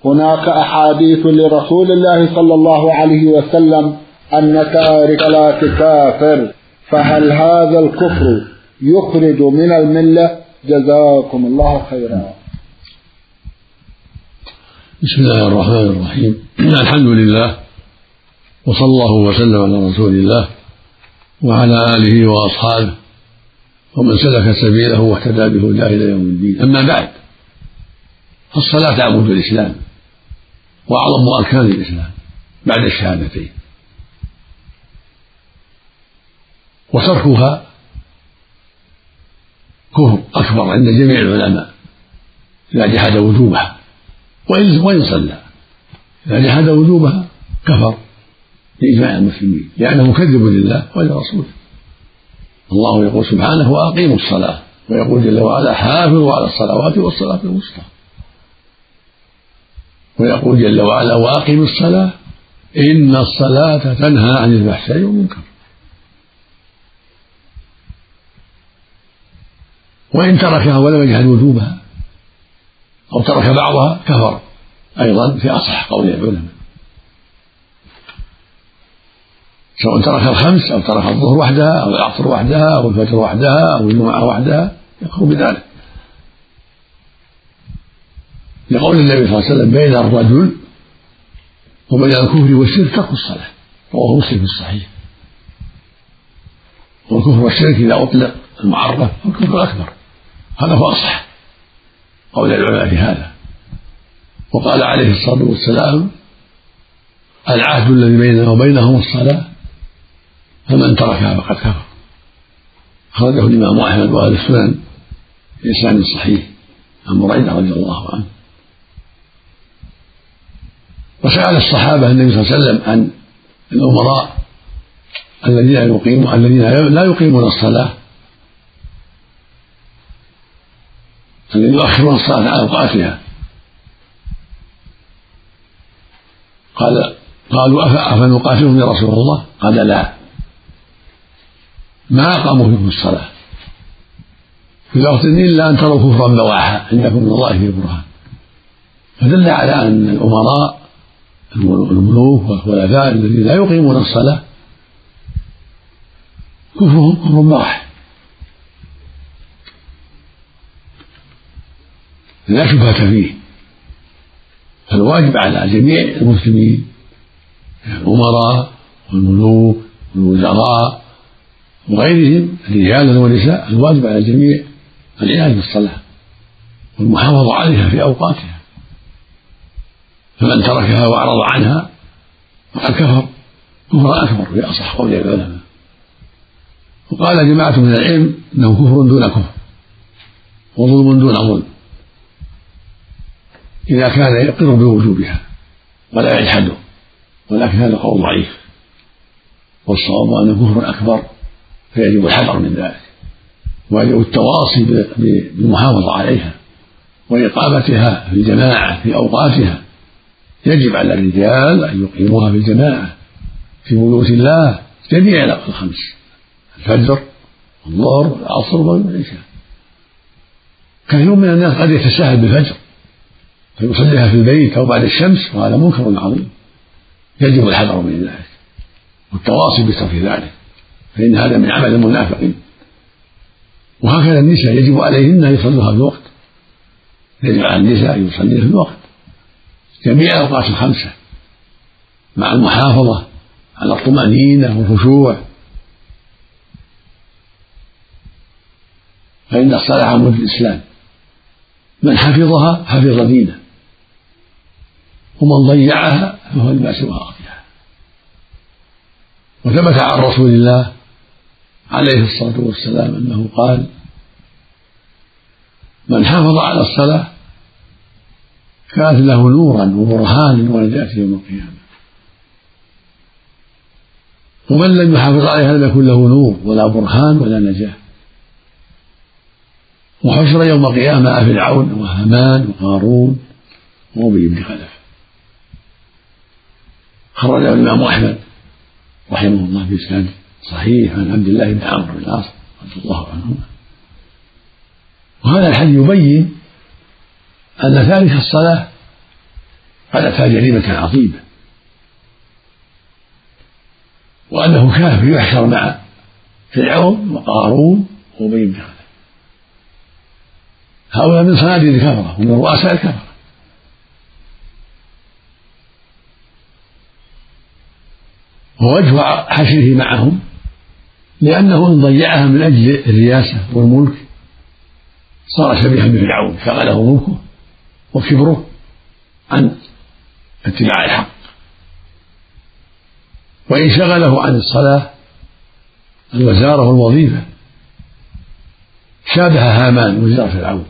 هناك أحاديث لرسول الله صلى الله عليه وسلم أن تارك الصلاة كافر، فهل هذا الكفر يخرج من الملة؟ جزاكم الله خيرا. بسم الله الرحمن الرحيم. الحمد لله، وصلى الله وسلم على رسول الله وعلى آله وأصحابه ومن سلك سبيله واهتدى بهداه إلى يوم الدين. أما بعد، فالصلاة عمود الإسلام وأعظم أركان الإسلام بعد الشهادتين، وتركها كفر أكبر عند جميع العلماء إذا جحد وجوبها، وإن صلى إذا جحد وجوبها كفر بإجماع المسلمين، لأنه مكذب لله ولرسوله. الله يقول سبحانه: وأقيموا الصلاة، ويقول جل وعلا: حافظوا على الصلوات والصلاة الوسطى، ويقول جل وعلا: وأقيموا الصلاة إن الصلاة تنهى عن الفحشاء والمنكر. وإن تركها ولم يجحد وجوبها أو ترك بعضها كفر أيضا في أصح قول العلماء، سواء ترك الخمس أو ترك الظهر وحدها أو العصر وحدها أو الفجر وحدها أو الجمعة وحدها، يكفر بذلك، لقول النبي صلى الله عليه وسلم: بين الرجل وبين الكفر والشرك ترك الصلاة. رواه مسلم في الصحيح. والكفر والشرك إذا أطلق المعرة الكفر الأكبر، هذا هو أصح قول العلماء في هذا. وقال عليه الصلاة والسلام: العهد الذي بيننا وبينهم الصلاة، فمن تركها فقد كفر. أخرجه الإمام أحمد وأهل السنن بإسناد صحيح عن بريدة رضي الله عنه. وسأل الصحابة النبي صلى الله عليه وسلم عن الأمراء الذين لا يقيمون الصلاة، الذين يؤخرون الصلاة عن أوقاتها. قالوا: أفنقاتلهم يا رسول الله؟ قال: لا، ما أقاموا فيكم الصلاة في وقت إلا أن تروا كفرا بواحا عندكم من الله في برهان. فدل على أن الأمراء الملوك والخلفاء الذين لا يقيمون الصلاة كفرهم كفر بواح، لا شبهة فيه. فالواجب على جميع المسلمين، الأمراء والملوك والوزراء وغيرهم رجالا ونساء، الواجب على الجميع العناية بالصلاة والمحافظة عليها في أوقاتها. فمن تركها وأعرض عنها فقد كفر كفرا أكبر في أصح قول العلماء. وقال جماعة من العلم إنه كفر دون كفر وظلم دون ظلم إذا كان يقر بوجوبها ولا يجحده، ولكن هذا قول ضعيف، والصواب أنه كفر أكبر فيجب الحذر من ذلك، ويجب التواصي بالمحافظة عليها وإقامتها في الجماعة في أوقاتها. يجب على الرجال أن يقيموها في الجماعة في بيوت الله جميع الخمس: الفجر والظهر والعصر والعشاء. كثير من الناس قد يتساهل بالفجر فيصليها في البيت أو بعد الشمس، وهذا منكر عظيم، يجب الحذر من ذلك والتواصي بترك ذلك، فإن هذا من عمل المنافقين. وهكذا النساء يجب عليهن أن يصلوها في الوقت، يجب على النساء أن يصلين في الوقت جميع الأوقات الخمسة مع المحافظة على الطمأنينة والخشوع، فإن الصلاة عمود الإسلام، من حفظها حفظ دينه، ومن ضيعها فهو لما سواها أضيعها. وثبت عن رسول الله عليه الصلاة والسلام أنه قال: من حافظ على الصلاة كانت له نورا وبرهانا ونجاة يوم القيامة، ومن لم يحافظ عليها لم يكن له نور ولا برهان ولا نجاة. وحشر يوم القيامة فرعون وهامان وقارون وأبي بن خلف. خرجه الإمام أحمد رحمه الله في إسناد صحيح عن عبد الله بن عمرو بن العاص رضي الله عنهما. وهذا الحديث يبين أن تارك الصلاة قد أتى جريمة عظيمة، وأنه كافر يحشر مع فرعون وقارون وأبي بن خلف. هؤلاء من صناديد الكفرة ومن رؤساء الكفرة. ووجه حشره معهم لأنه إن ضيعها من أجل الرياسة والملك صار شبيها بفرعون، شغله ملكه وكبره عن اتباع الحق. وإن شغله عن الصلاة الوزارة والوظيفة شابه هامان وزير فرعون،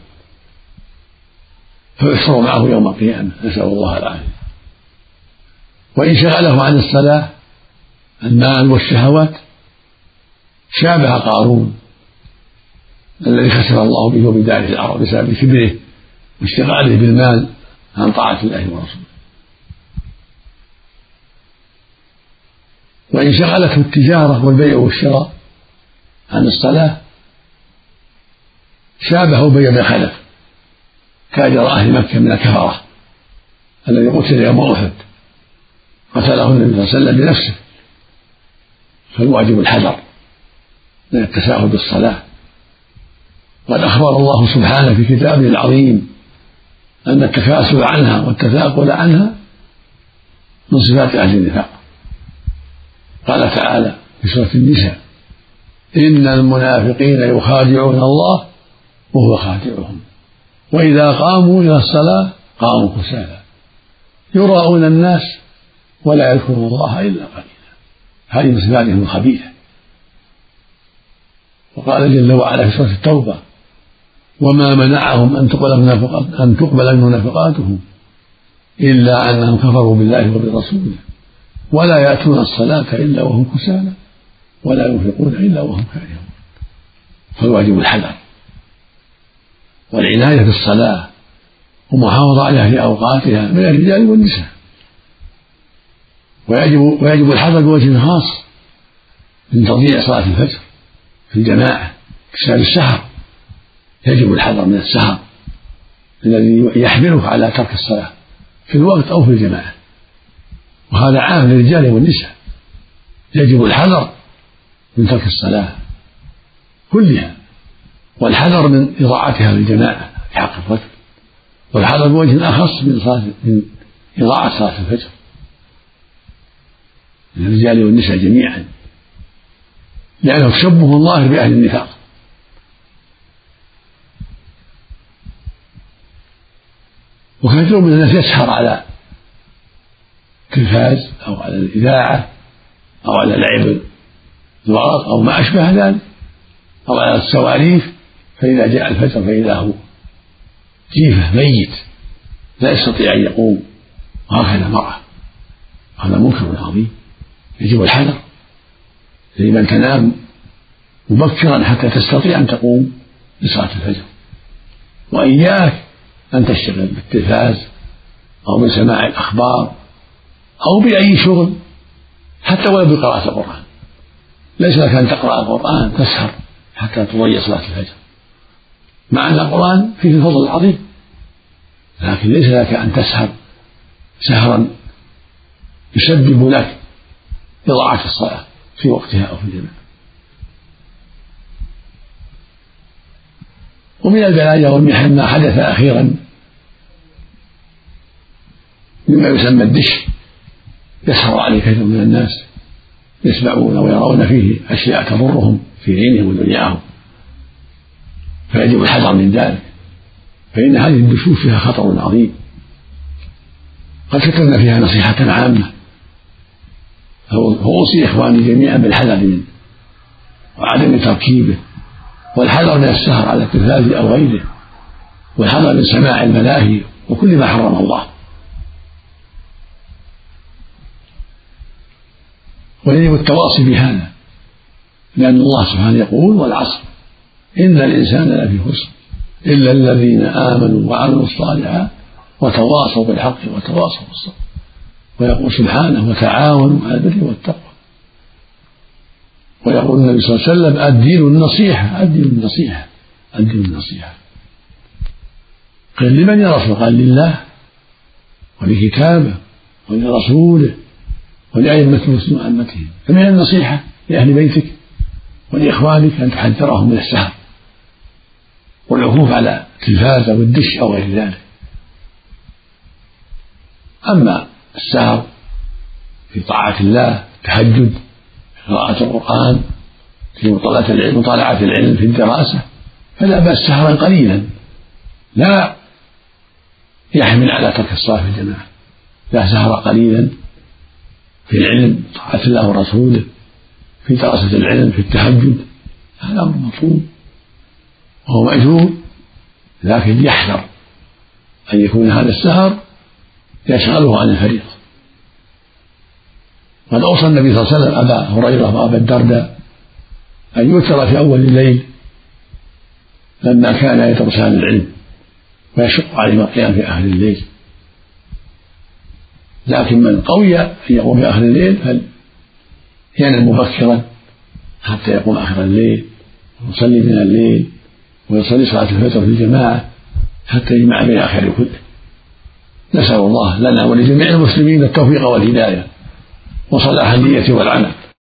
فيحشر معه يوم القيامة، نسأل الله العافية. وإن شغله عن الصلاة المال والشهوات شابه قارون الذي خسر الله به وبداره الأرض بسبب كبره واشتغاله بالمال عن طاعة الله ورسوله. وإن شغلته التجارة والبيع والشراء عن الصلاة شابه أبي بن خلف كأجر أهل مكة من الكفرة الذي قتل يوم أحد، قتله النبي صلى الله عليه وسلم بنفسه. فالواجب الحذر من التساهل بالصلاة. وقد أخبر الله سبحانه في كتابه العظيم أن التكاسل عنها والتثاقل عنها من صفات أهل النفاق. قال تعالى في سورة النساء: إن المنافقين يخادعون الله وهو خادعهم وإذا قاموا إلى الصلاة قاموا كسالى يراءون الناس ولا يذكرون الله إلا قليلا. هذه من صفاتهم الخبيثة. وقال جل وعلا في سورة التوبة: وما منعهم أن تقبل منافقاتهم إلا أنهم كفروا بالله وبرسوله ولا يأتون الصلاة إلا وهم كسالى ولا ينفقون إلا وهم كارهون. فالواجب الحذر والعناية بالصلاة ومحافظة عليها في أوقاتها من الرجال والنساء. ويجب الحذر بوجه خاص من تضييع صلاة الفجر في الجماعة بسبب السهر. يجب الحذر من السهر الذي يحملك على ترك الصلاة في الوقت أو في الجماعة، وهذا عام للرجال والنساء. يجب الحذر من ترك الصلاة كلها، والحذر من إضاعتها للجماعة في حق الفجر، والحذر بوجه أخص من إضاعة صلاة الفجر من الرجال والنساء جميعا، لأنه تشبه الله بأهل النفاق. وكثير من الناس يسهر على التلفاز أو على الإذاعة أو على لعب الورق أو ما أشبه ذلك أو على السواليف، فإذا جاء الفجر فإذا هو جيفة ميت لا يستطيع أن يقوم، وهكذا المرأة. هذا منكر عظيم. يجب الحذر لمن تنام مبكرا حتى تستطيع أن تقوم لصلاة الفجر، وإياك أن تشتغل بالتلفاز أو بسماع الأخبار أو بأي شغل حتى ولو بقراءة القرآن. ليس لك أن تقرأ القرآن تسهر حتى تضيع صلاة الفجر، مع أن القرآن فيه الفضل العظيم، لكن ليس لك أن تسهر سهرا يسبب لك إضاعة الصلاة في وقتها أو في الجماعة. ومن البلايا والمحن ما حدث أخيرا مما يسمى الدش، يسهر عليه كثير من الناس يسمعون ويرون فيه أشياء تضرهم في دينهم ودنياهم، فيجب الحذر من ذلك، فإن هذه الدشوش فيها خطر عظيم. قد كتبنا فيها نصيحة عامة، فأوصي إخواني جميعا بالحذر منه وعدم تركيبه، والحذر من السهر على التلفاز أو غيره، والحذر من سماع الملاهي وكل ما حرم الله. ويجب التواصي بهذا، لأن الله سبحانه يقول: والعصر إن الإنسان لفي خسر إلا الذين آمنوا وعملوا الصالحات وتواصوا بالحق وتواصوا بالصبر. ويقول سبحانه: وتعاونوا على البر والتقوى. ويقول النبي صلى الله عليه وسلم: الدين النصيحة، الدين النصيحة، الدين النصيحة. قيل: لمن يا رسول؟ قال: لله ولكتابه ولرسوله ولأئمة المسلمين وأئمتهم. فمن النصيحة لأهل بيتك ولإخوانك أن تحذرهم من السهر والعكوف على التلفاز أو الدش أو غير ذلك. أما السهر في طاعة الله، التهجد، قراءة القرآن، في مطالعة العلم، في الدراسة، فلا بأس سهرا قليلا لا يحمل على ترك الصلاة في الجماعة. لا، سهر قليلا في العلم، طاعة الله ورسوله، في دراسة العلم، في التهجد، هذا أمر مطلوب وهو مأجور، لكن يحذر أن يكون هذا السهر يشغله عن الفريضة. قد أوصى النبي صلى الله عليه وسلم أبا هريرة وأبا الدرداء أن يوتر في أول الليل لما كان يدرسان العلم ويشق عليهم القيام في آخر الليل. لكن من قوي أن يقوم في آخر الليل فينام مبكرا حتى يقوم آخر الليل ويصلي من الليل ويصلي صلاة الفجر في الجماعة حتى يجمع بين الخير كله. نسأل الله لنا ولجميع المسلمين التوفيق والهداية وصلاح النية والعمل.